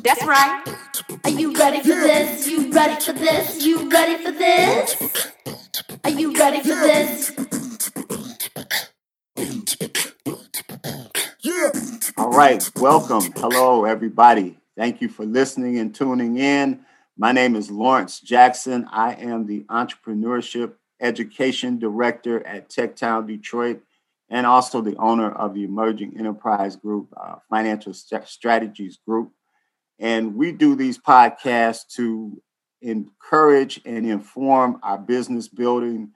That's right. Are you ready for this? You ready for this? You ready for this? Are you ready for this? All right, welcome. Hello, everybody. Thank you for listening and tuning in. My name is Lawrence Jackson. I am the Entrepreneurship Education Director at TechTown Detroit and also the owner of the Emerging Enterprise Group, Financial Strategies Group. And we do these podcasts to encourage and inform our business building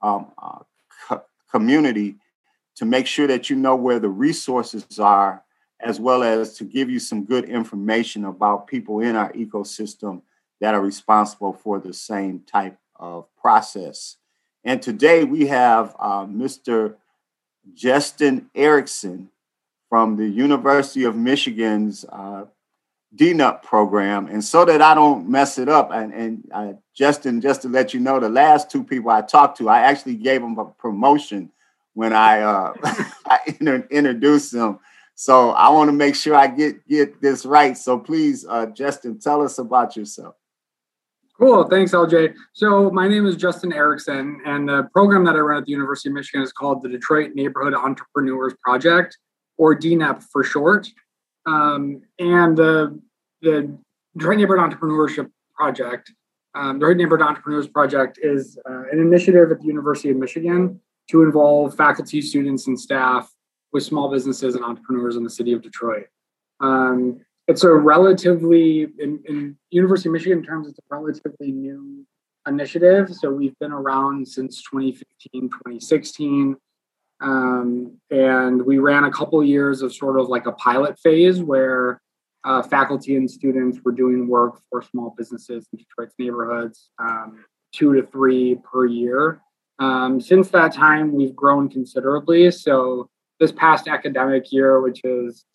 community to make sure that you know where the resources are, as well as to give you some good information about people in our ecosystem that are responsible for the same type of process. And today we have Mr. Justin Erickson from the University of Michigan's DNUP program. And so that I don't mess it up, and Justin, just to let you know, the last two people I talked to, I actually gave them a promotion when I introduced them. So I want to make sure I get this right. So please, Justin, tell us about yourself. Cool. Thanks, LJ. So my name is Justin Erickson, and the program that I run at the University of Michigan is called the Detroit Neighborhood Entrepreneurs Project, or DNEP for short. And the Detroit Neighborhood Entrepreneurship Project, the Detroit Neighborhood Entrepreneurs Project is an initiative at the University of Michigan to involve faculty, students, and staff with small businesses and entrepreneurs in the city of Detroit. It's a relatively, in University of Michigan terms, it's a relatively new initiative. So we've been around since 2015, 2016. And we ran a couple of years of sort of like a pilot phase where faculty and students were doing work for small businesses in Detroit's neighborhoods, 2 to 3 per year. Since that time, we've grown considerably. So this past academic year, which is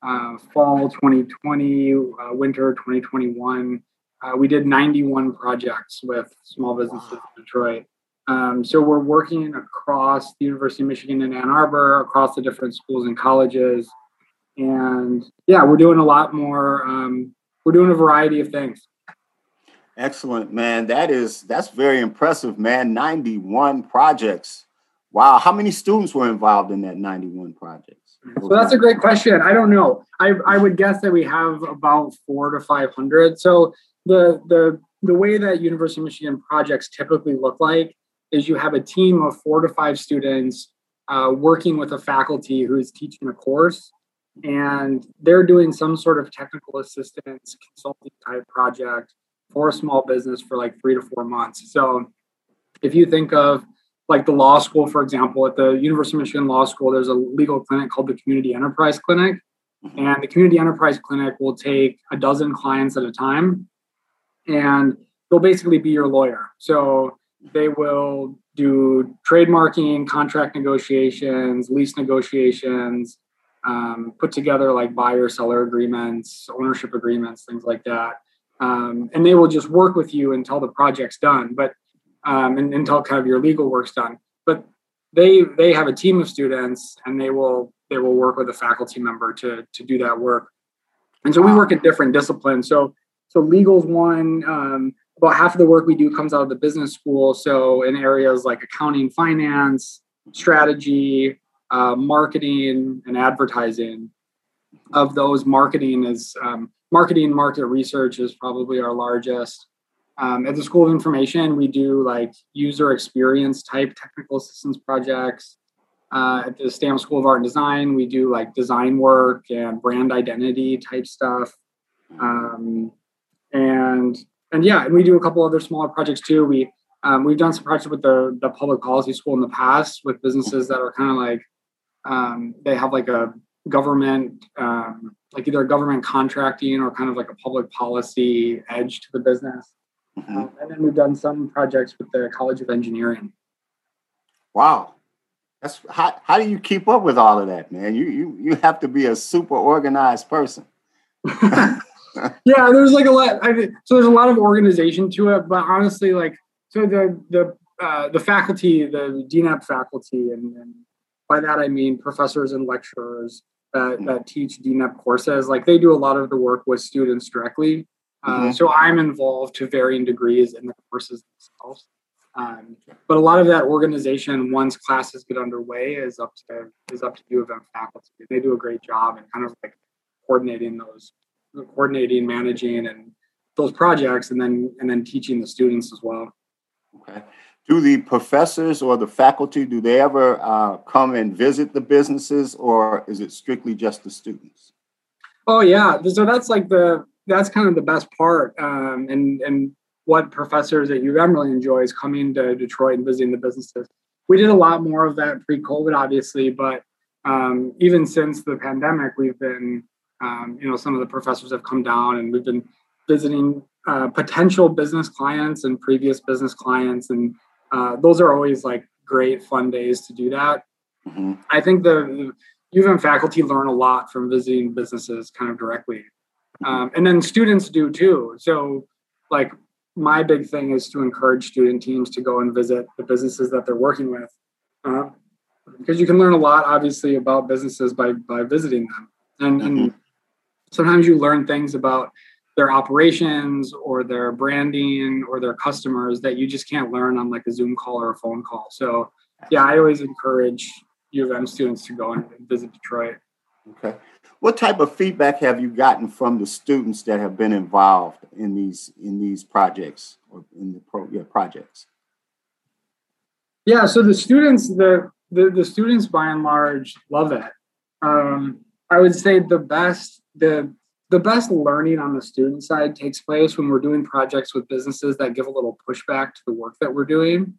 fall 2020, winter 2021, we did 91 projects with small businesses in Detroit. So we're working across the University of Michigan in Ann Arbor, across the different schools and colleges. And yeah, we're doing a lot more. We're doing a variety of things. Excellent, man. That's very impressive, man. 91 projects. Wow. How many students were involved in that 91 projects? So that's a great question. I don't know. I would guess that we have about 400 to 500. So the way that University of Michigan projects typically look like is you have a team of 4 to 5 students working with a faculty who is teaching a course, and they're doing some sort of technical assistance consulting type project for a small business for like 3 to 4 months. So if you think of like the law school, for example, at the University of Michigan Law School, there's a legal clinic called the Community Enterprise Clinic. And the Community Enterprise Clinic will take a dozen clients at a time, and they'll basically be your lawyer. So they will do trademarking, contract negotiations, lease negotiations, put together like buyer-seller agreements, ownership agreements, things like that. And they will just work with you until the project's done, but and until kind of your legal work's done. But they have a team of students, and they will work with a faculty member to do that work. And so we work in different disciplines. So legal's one. About half of the work we do comes out of the business school. So in areas like accounting, finance, strategy, marketing, and advertising. Of those, marketing and market research is probably our largest. At the School of Information, we do like user experience type technical assistance projects. At the Stamps School of Art and Design, we do like design work and brand identity type stuff. And we do a couple other smaller projects too. We've done some projects with the public policy school in the past with businesses that are kind of like they have like a government, like either government contracting or kind of like a public policy edge to the business. And then we've done some projects with the College of Engineering. Wow. That's how do you keep up with all of that, man? You have to be a super organized person. Yeah, there's like a lot. So there's a lot of organization to it, but honestly, like, so the faculty, the DNAP faculty, and by that I mean professors and lecturers, that teach DNEP courses. Like they do a lot of the work with students directly. So I'm involved to varying degrees in the courses themselves. But a lot of that organization, once classes get underway, is up to U of M faculty. They do a great job in kind of like coordinating, managing, and those projects, and then teaching the students as well. Okay. Do the professors or the faculty, do they ever come and visit the businesses, or is it strictly just the students? Oh yeah, so that's kind of the best part, and what professors at U of M really enjoy is coming to Detroit and visiting the businesses. We did a lot more of that pre-COVID, obviously, but even since the pandemic, we've been, some of the professors have come down, and we've been visiting potential business clients and previous business clients, and those are always like great fun days to do that. I think the U of M faculty learn a lot from visiting businesses kind of directly, and then students do too. So like my big thing is to encourage student teams to go and visit the businesses that they're working with, because you can learn a lot, obviously, about businesses by visiting them, and sometimes you learn things about their operations or their branding or their customers that you just can't learn on like a Zoom call or a phone call. So yeah, I always encourage U of M students to go and visit Detroit. Okay. What type of feedback have you gotten from the students that have been involved in these projects or in the projects? Yeah, so the students, the students by and large love it. I would say the best learning on the student side takes place when we're doing projects with businesses that give a little pushback to the work that we're doing.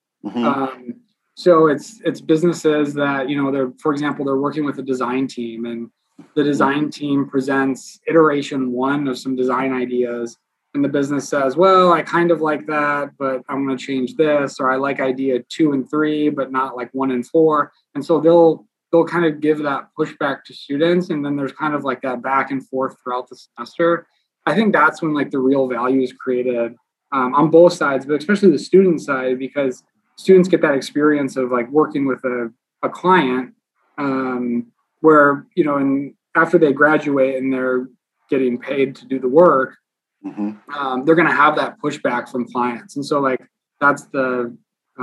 So it's businesses that, for example, they're working with a design team, and the design team presents iteration 1 of some design ideas, and the business says, well, I kind of like that, but I'm going to change this, or I like idea 2 and 3, but not like 1 and 4. And so they'll kind of give that pushback to students, and then there's kind of like that back and forth throughout the semester. I think that's when like the real value is created on both sides, but especially the student side, because students get that experience of like working with a client, where, and after they graduate and they're getting paid to do the work, they're going to have that pushback from clients. And so like, that's the,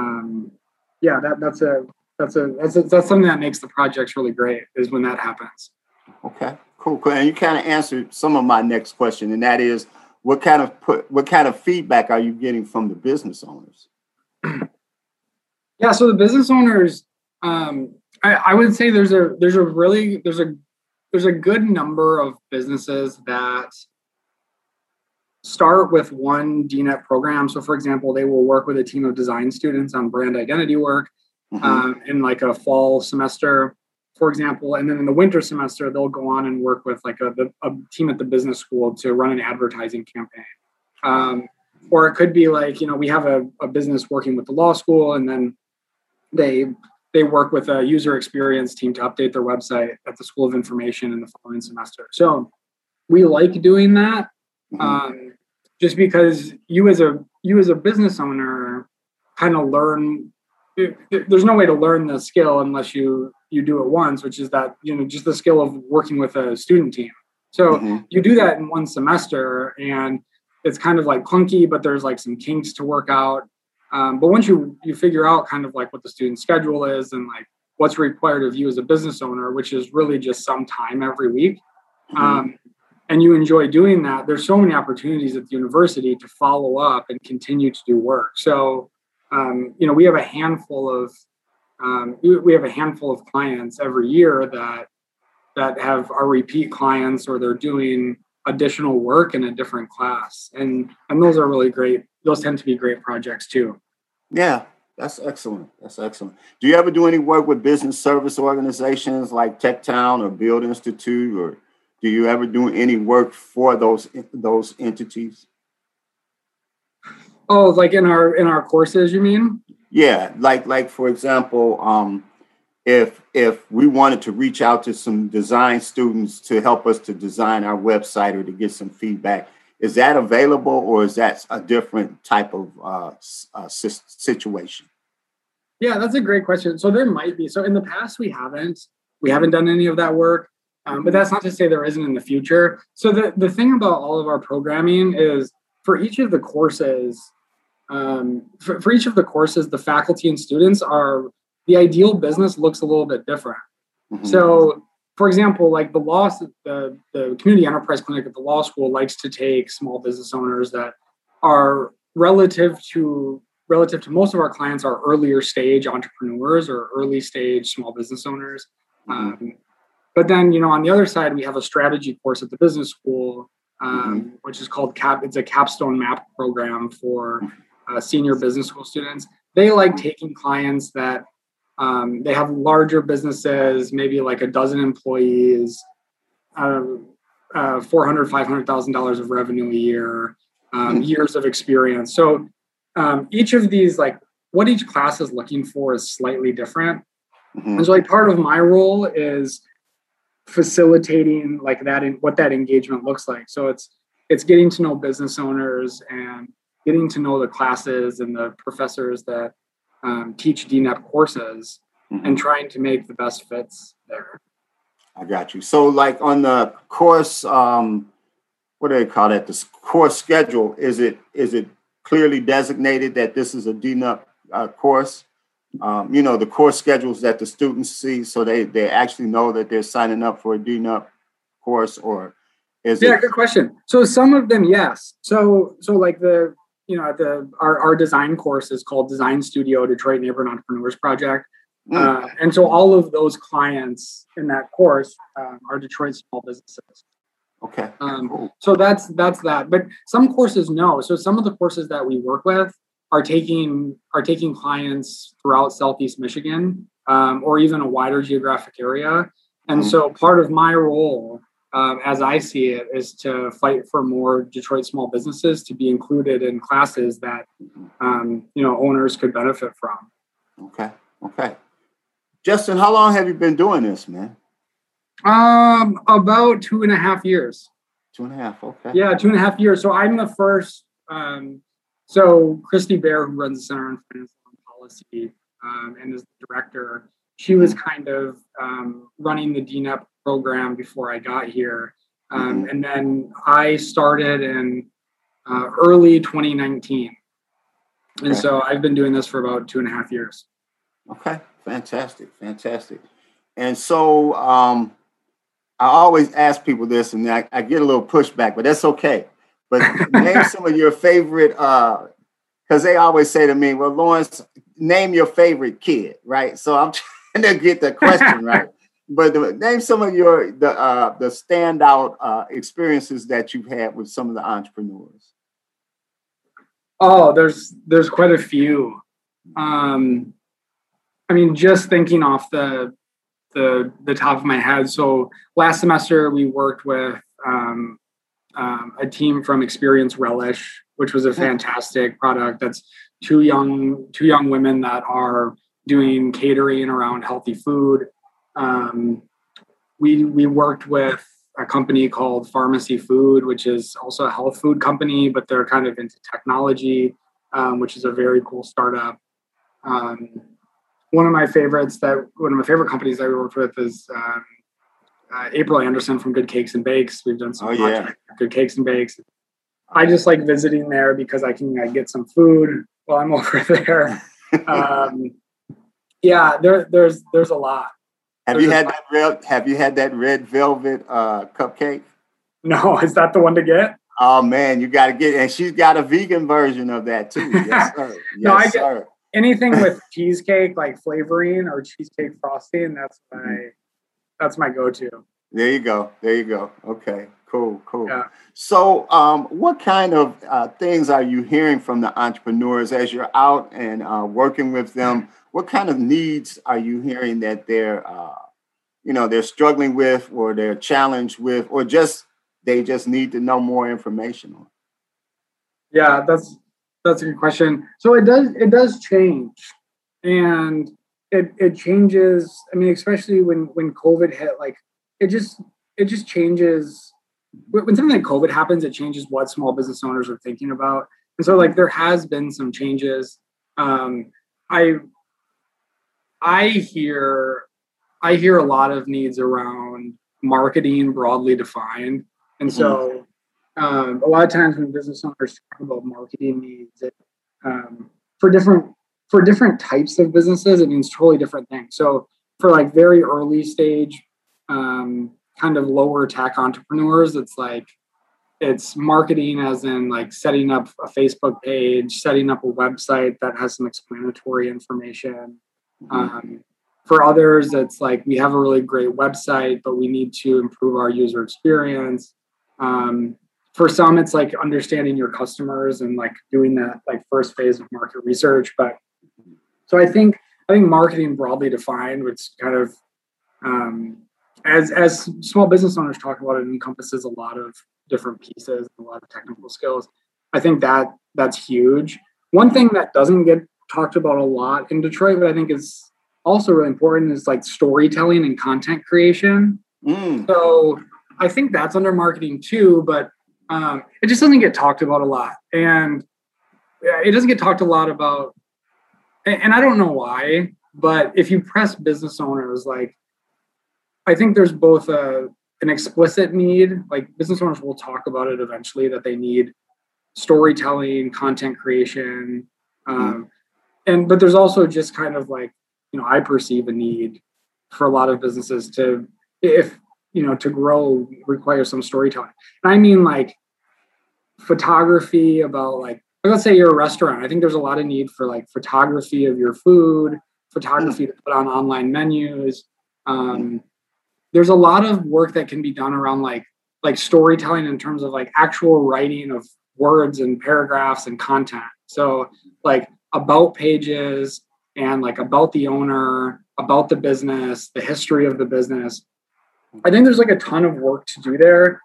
that's something that makes the projects really great, is when that happens. Okay, cool. And you kind of answered some of my next question, and that is, what kind of feedback are you getting from the business owners? Yeah, so the business owners, I would say there's a good number of businesses that start with one DNEP program. So for example, they will work with a team of design students on brand identity work in like a fall semester, for example. And then in the winter semester, they'll go on and work with like a team at the business school to run an advertising campaign. Or it could be like, we have a business working with the law school, and then they work with a user experience team to update their website at the School of Information in the following semester. So we like doing that, just because you as a business owner kind of learn. There's no way to learn the skill unless you do it once, which is that, just the skill of working with a student team. So you do that in one semester, and it's kind of like clunky, but there's like some kinks to work out. But once you figure out kind of like what the student schedule is and like what's required of you as a business owner, which is really just some time every week, and you enjoy doing that, there's so many opportunities at the university to follow up and continue to do work. So, we have a handful of clients every year that are repeat clients, or they're doing additional work in a different class. And those are really great. Those tend to be great projects too. Yeah, that's excellent. Do you ever do any work with business service organizations like TechTown or Build Institute, or do you ever do any work for those entities? Oh, like in our courses, you mean? Yeah, like for example, if we wanted to reach out to some design students to help us to design our website or to get some feedback, is that available, or is that a different type of situation? Yeah, that's a great question. So there might be. So in the past, we haven't done any of that work. But that's not to say there isn't in the future. So the thing about all of our programming is for each of the courses, the faculty and students the ideal business looks a little bit different. Mm-hmm. So, for example, like the community enterprise clinic at the law school likes to take small business owners that are relative to most of our clients are earlier stage entrepreneurs or early stage small business owners. Mm-hmm. But then, on the other side, we have a strategy course at the business school, which is called it's a capstone map program for senior business school students. They like taking clients that they have larger businesses, maybe like a dozen employees, $400,000, $500,000 of revenue a year, years of experience. So each of these, like what each class is looking for is slightly different. Mm-hmm. And so like part of my role is facilitating like that and what that engagement looks like. So it's getting to know business owners and getting to know the classes and the professors that teach DNEP courses, and trying to make the best fits there. I got you. So like on the course, what do they call that? The course schedule, is it clearly designated that this is a DNEP course? The course schedules that the students see, so they actually know that they're signing up for a DNEP course, or is it? Yeah, good question. So some of them, yes. So like our design course is called Design Studio Detroit Neighborhood Entrepreneurs Project. And so all of those clients in that course are Detroit small businesses. Okay. Cool. So that's that. But some courses, no. So some of the courses that we work with are taking clients throughout Southeast Michigan, or even a wider geographic area. And so part of my role, as I see it, is to fight for more Detroit small businesses to be included in classes that owners could benefit from. Okay. Justin, how long have you been doing this, man? About 2.5 years. 2.5, okay. Yeah, 2.5 years. So I'm the first. So Christy Bear, who runs the Center on Finance and Policy and is the director, she was kind of running the DNEP program before I got here. And then I started in early 2019. And so I've been doing this for about 2.5 years. Okay, fantastic. And so I always ask people this, and I get a little pushback, but that's okay. But name some of your favorite, because they always say to me, well, Lawrence, name your favorite kid, right? So I'm trying to get the question right. But name some of the standout experiences that you've had with some of the entrepreneurs. Oh, there's quite a few. Just thinking off the top of my head. So last semester we worked with a team from Experience Relish, which was a fantastic product. That's two young women that are doing catering around healthy food. We worked with a company called Pharmacy Food, which is also a health food company, but they're kind of into technology, which is a very cool startup. One of my favorite companies that we worked with is April Anderson from Good Cakes and Bakes. We've done some projects at Good Cakes and Bakes. I just like visiting there because I can get some food while I'm over there. There's a lot. Have you had that red velvet cupcake? No, is that the one to get? Oh man, you got to get it. And she's got a vegan version of that too. Yes, sir. Yes, sir. Anything with cheesecake, like flavoring or cheesecake frosting, that's my go-to. There you go. Okay, cool. Yeah. So what kind of things are you hearing from the entrepreneurs as you're out and working with them? What kind of needs are you hearing that they're struggling with, or they're challenged with, or they just need to know more information on? Yeah, that's a good question. So it does change, and it changes. Especially when COVID hit, like it just changes. When something like COVID happens, it changes what small business owners are thinking about. And so like there has been some changes. I hear a lot of needs around marketing broadly defined. And so a lot of times when business owners talk about marketing needs, for different types of businesses, it means totally different things. So for like very early stage, kind of lower tech entrepreneurs, it's marketing as in like setting up a Facebook page, setting up a website that has some explanatory information. For others, it's like we have a really great website, but we need to improve our user experience. For some, it's like understanding your customers and like doing that like first phase of market research. But so I think marketing broadly defined, which kind of as small business owners talk about, it encompasses a lot of different pieces, a lot of technical skills. I think that's huge. One thing that doesn't get talked about a lot in Detroit, but I think is also really important, is like storytelling and content creation. So I think that's under marketing too, but it just doesn't get talked about a lot. And it doesn't get talked a lot about, and I don't know why, but if you press business owners, like, I think there's both an explicit need, like business owners will talk about it eventually, that they need storytelling, content creation. But there's also just kind of like, I perceive a need for a lot of businesses to grow require some storytelling. And I mean like photography about like, let's say you're a restaurant. I think there's a lot of need for like photography of your food, photography to put on online menus. There's a lot of work that can be done around like storytelling in terms of like actual writing of words and paragraphs and content. So like about pages and like about the owner, about the business, the history of the business. I think there's like a ton of work to do there.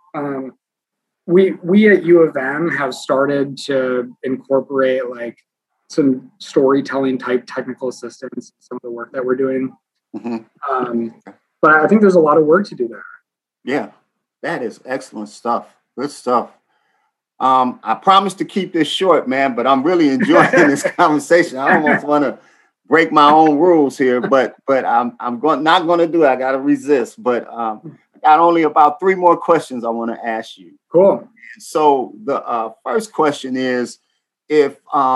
We at U of M have started to incorporate like some storytelling type technical assistance in some of the work that we're doing. But I think there's a lot of work to do there. Yeah, that is excellent stuff. Good stuff. I promise to keep this short, man, but I'm really enjoying this conversation. I almost want to break my own rules here, but I'm not going to do it. I got to resist. But I got only about 3 more questions I want to ask you. Cool. So the first question is, if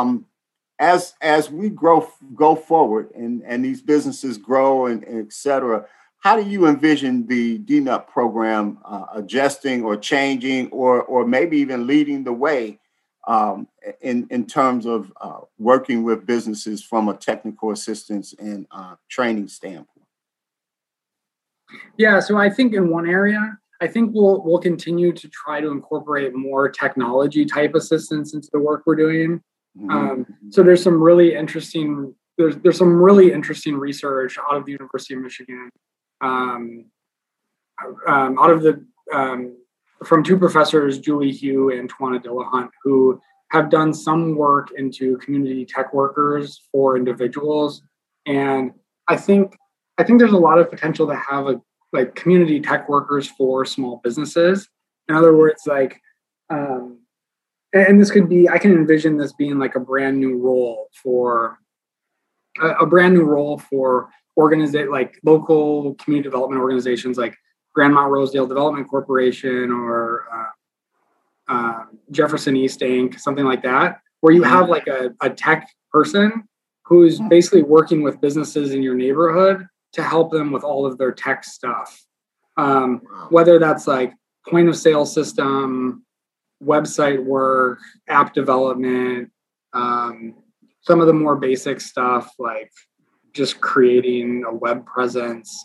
as we go forward and these businesses grow and et cetera, how do you envision the DNUP program adjusting or changing or maybe even leading the way in terms of working with businesses from a technical assistance and training standpoint? Yeah, so I think in one area, I think we'll continue to try to incorporate more technology type assistance into the work we're doing. So there's some really interesting research out of the University of Michigan, from 2 professors, Julie Hugh and Tawana Dillahunt, who have done some work into community tech workers for individuals. And I think there's a lot of potential to have like community tech workers for small businesses. In other words, like, and this could be, I can envision this being like a brand new role for like local community development organizations like Grand Mount Rosedale Development Corporation or Jefferson East Inc., something like that, where you have like a tech person who's basically working with businesses in your neighborhood to help them with all of their tech stuff. Whether that's like point of sale system, website work, app development, some of the more basic stuff like just creating a web presence,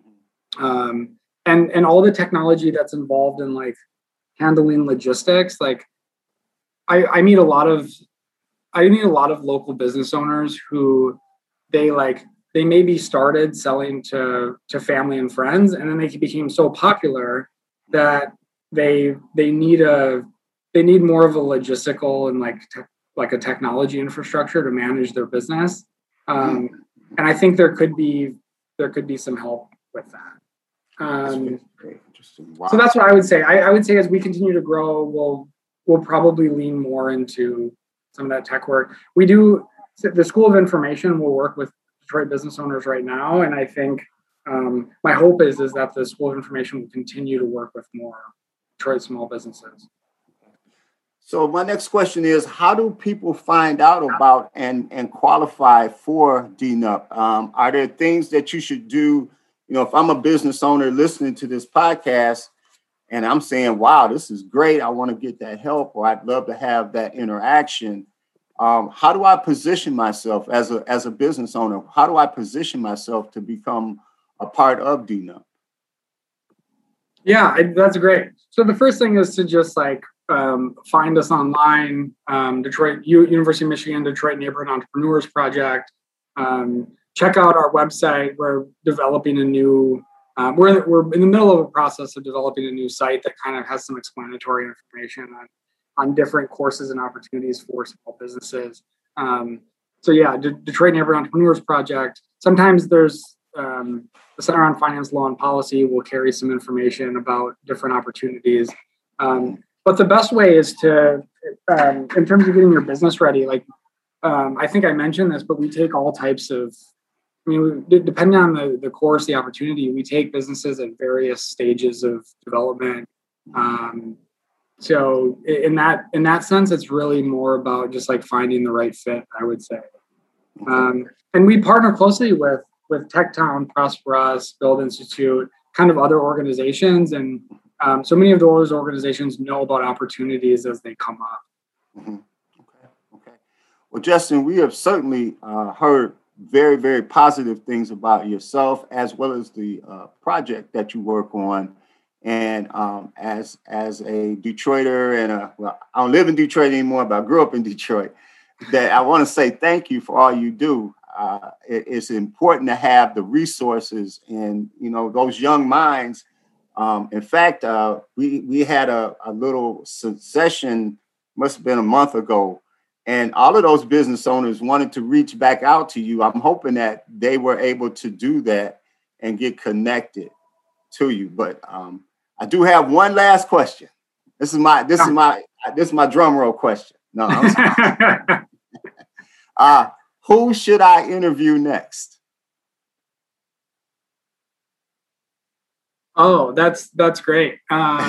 and all the technology that's involved in like handling logistics. Like I meet a lot of local business owners who they maybe started selling to family and friends, and then they became so popular that they need more of a logistical and like a technology infrastructure to manage their business. And I think there could be some help with that. Very interesting. Wow. So that's what I would say. I would say as we continue to grow, we'll probably lean more into some of that tech work. We do. The School of Information will work with Detroit business owners right now, and I think my hope is that the School of Information will continue to work with more Detroit small businesses. So my next question is, how do people find out about and qualify for DNUP? Are there things that you should do? You know, if I'm a business owner listening to this podcast and I'm saying, wow, this is great, I want to get that help, or I'd love to have that interaction. How do I position myself as a business owner? How do I position myself to become a part of DNUP? Yeah, that's great. So the first thing is to just find us online, Detroit University of Michigan Detroit Neighborhood Entrepreneurs Project. Check out our website. We're developing a new. We're in the middle of a process of developing a new site that kind of has some explanatory information on different courses and opportunities for small businesses. So yeah, Detroit Neighborhood Entrepreneurs Project. Sometimes there's the Center on Finance, Law, and Policy will carry some information about different opportunities. But the best way is to, in terms of getting your business ready, I think I mentioned this, but we take all types of, depending on the course, the opportunity, we take businesses at various stages of development. So in that sense, it's really more about just finding the right fit, I would say. And we partner closely with TechTown, Prosper Us, Build Institute, kind of other organizations. And so many of those organizations know about opportunities as they come up. Mm-hmm. Okay. Well, Justin, we have certainly heard very, very positive things about yourself as well as the project that you work on. And as a Detroiter and I don't live in Detroit anymore, but I grew up in Detroit, that I want to say thank you for all you do. It's important to have the resources and, those young minds. In fact, we had a little session, must have been a month ago, and all of those business owners wanted to reach back out to you. I'm hoping that they were able to do that and get connected to you. But I do have one last question. This is my drum roll question. No, I'm sorry. Who should I interview next? Oh, that's great.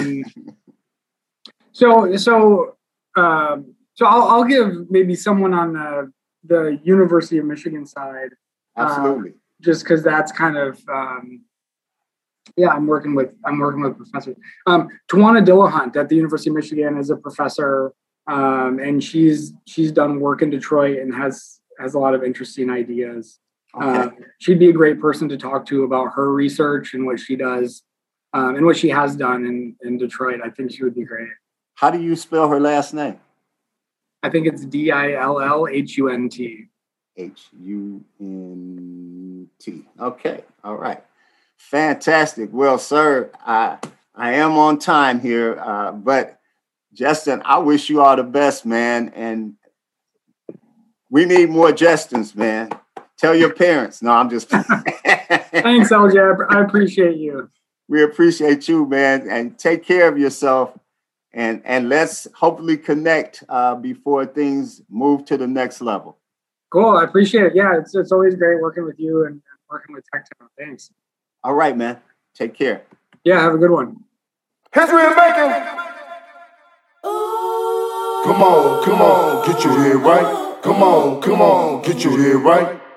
So I'll give maybe someone on the University of Michigan side. Absolutely. Just because that's kind of I'm working with professors. Tawana Dillahunt at the University of Michigan is a professor, and she's done work in Detroit and has a lot of interesting ideas. Okay. She'd be a great person to talk to about her research and what she does, and what she has done in Detroit. I think she would be great. How do you spell her last name? I think it's Dillhunt. Hunt. Okay. All right. Fantastic. Well, sir, I am on time here, but Justin, I wish you all the best, man. And we need more Justins, man. Tell your parents. No, I'm just Thanks, LJ. I appreciate you. We appreciate you, man. And take care of yourself. And let's hopefully connect before things move to the next level. Cool. I appreciate it. Yeah, it's always great working with you and working with TechTown. Thanks. All right, man. Take care. Yeah, have a good one. History is making. Come on, get your head right. Come on, get your head right.